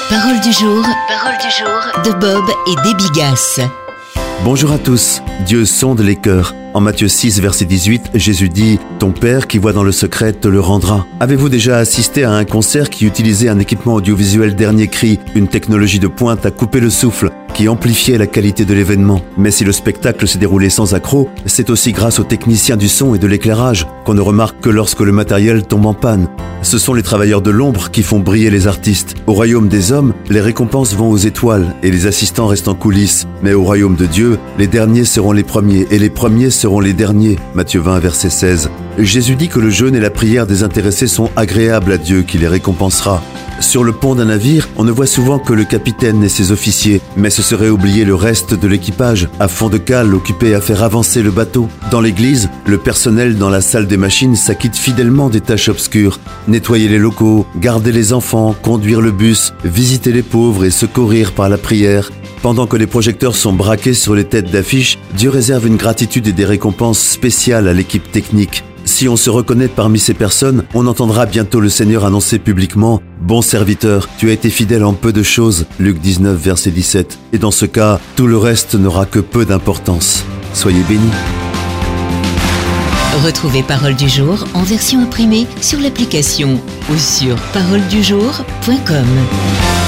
Parole du jour de Bob et Debbie Gass. Bonjour à tous, Dieu sonde les cœurs. En Matthieu 6, verset 18, Jésus dit « Ton Père qui voit dans le secret te le rendra ». Avez-vous déjà assisté à un concert qui utilisait un équipement audiovisuel dernier cri, une technologie de pointe à couper le souffle, qui amplifiait la qualité de l'événement? Mais si le spectacle s'est déroulé sans accroc, c'est aussi grâce aux techniciens du son et de l'éclairage qu'on ne remarque que lorsque le matériel tombe en panne. Ce sont les travailleurs de l'ombre qui font briller les artistes. Au royaume des hommes, les récompenses vont aux étoiles et les assistants restent en coulisses. Mais au royaume de Dieu, les derniers seront les premiers et les premiers seront les derniers. Matthieu 20, verset 16. Jésus dit que le jeûne et la prière des intéressés sont agréables à Dieu qui les récompensera. Sur le pont d'un navire, on ne voit souvent que le capitaine et ses officiers, mais ce serait oublier le reste de l'équipage, à fond de cale occupé à faire avancer le bateau. Dans l'église, le personnel dans la salle des machines s'acquitte fidèlement des tâches obscures. Nettoyer les locaux, garder les enfants, conduire le bus, visiter les pauvres et secourir par la prière. Pendant que les projecteurs sont braqués sur les têtes d'affiche, Dieu réserve une gratitude et des récompenses spéciales à l'équipe technique. Si on se reconnaît parmi ces personnes, on entendra bientôt le Seigneur annoncer publiquement « Bon serviteur, tu as été fidèle en peu de choses » Luc 19, verset 17. Et dans ce cas, tout le reste n'aura que peu d'importance. Soyez bénis. Retrouvez Parole du jour en version imprimée sur l'application ou sur paroledujour.com.